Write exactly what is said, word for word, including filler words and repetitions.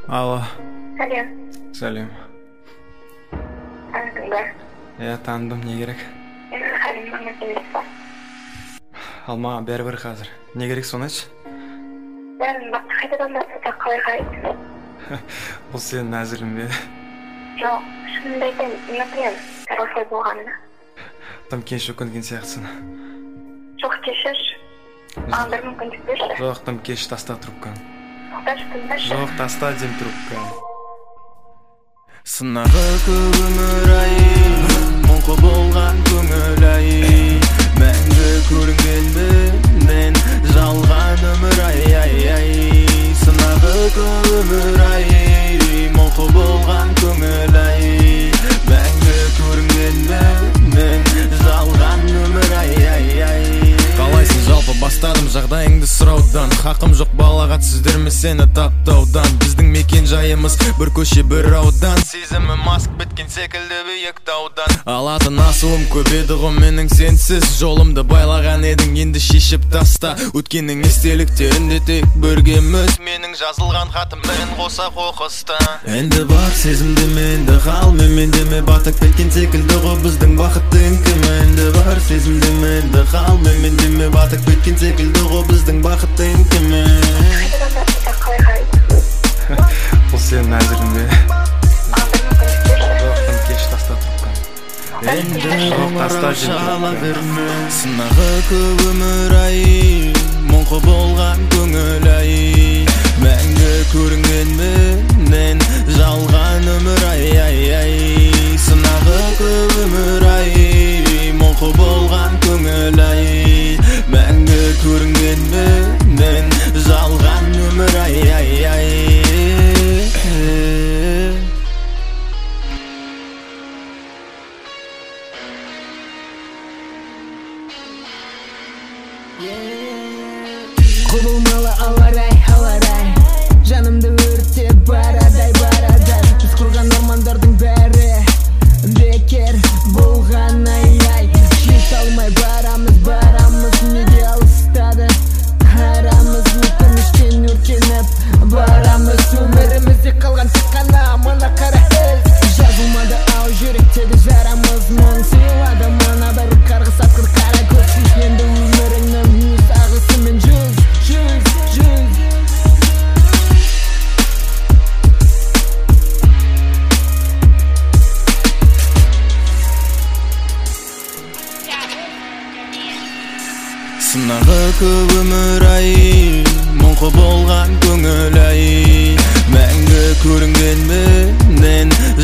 Алло. Сәлем. Сәлем. Таныдың ба? Иә, таныдым, не керек? Менің халім маңызды емес па? Ал маған бәрібір қазір. Не керек соны айтшы? Бәрін бақты қайтадан бастыда қалай қарайсың? Бұл сенің әзілің бе? Жоқ, шынымды айтайын, мен білемін, дәл осылай болғанына. Тым кеш өкінген сияқтысың. Жоқ, кешірші. Маған бір мүмкіндік берші. Жоқ, тым кеш, таста трубканы. Тоқташы, тыңдашы. Жоқ, таста дем трубканы. Сынағы көп өмір айы, мұңқы болған көңіл айы, мәңгі көрінгенмен жалған өмір ай ай ай. Сынағы көп өмір айы, мұңқы болған көңіл айы, мәңгі көрінгенмен жалған өмір ай ай ай. Қалайсың жалпы бастадым жағдайыңды сұраудан, хақым жоқ балағат сіздерме сені таптаудан. Біздің мекен жайымыз бір көше бір аудан, сезімім асып біткен секілді биік таудан. Алатын асылым көп еді ғой менің сенсіз, жолымды байлаған едің енді шешіп таста. Өткеннің естеліктерінде тек біргеміз, менің жазылған хатыммен қоса қоқыста. Енді бар сезімде менді қал мен деме, батып кеткен секілді ғой біздің бақыттың кім. Енді бар сезімде менді қал мен деме, батып кеткен секілді ғой біздің бақыттың кім. Қайтадан бастыда қалай қарайсың? Бұл сенің әзілің бе? Маған бір мүмкіндік берші. Жоқ, тым кеш, таста трубканы. Енді таста жала берме. Сынағы көп өмір айы, мұңқы болған көңіл айы, мәңгі көрінгенмен жалған өмір ай ай ай. Сынағы көп өмір айы, мұңқы болған көңіл айы, мәңгі көрінгенмен жалған өмір ай ай ай. Құбылмалы ауа-рай, ауа-рай, жанымды өртеп барадай барадай. Біз құрған ормандардың бәрі бекер болған ай-ай. Жете алмай барамыз, барамыз, неге алыстады арамыз, өкініштен өртеніп барамыз. Өмірімізде қалған тек қана мына қара із, жазылмады ау жүректегі жарамыз. Мың сыйлады мына бір қарғыс атқыр қара көз, енді өміріңнің өз ағысымен жүз жүз жүз. Сынағы көп өмір айы, мұңқы болған көңіл айы, мәңгі көрінгенмен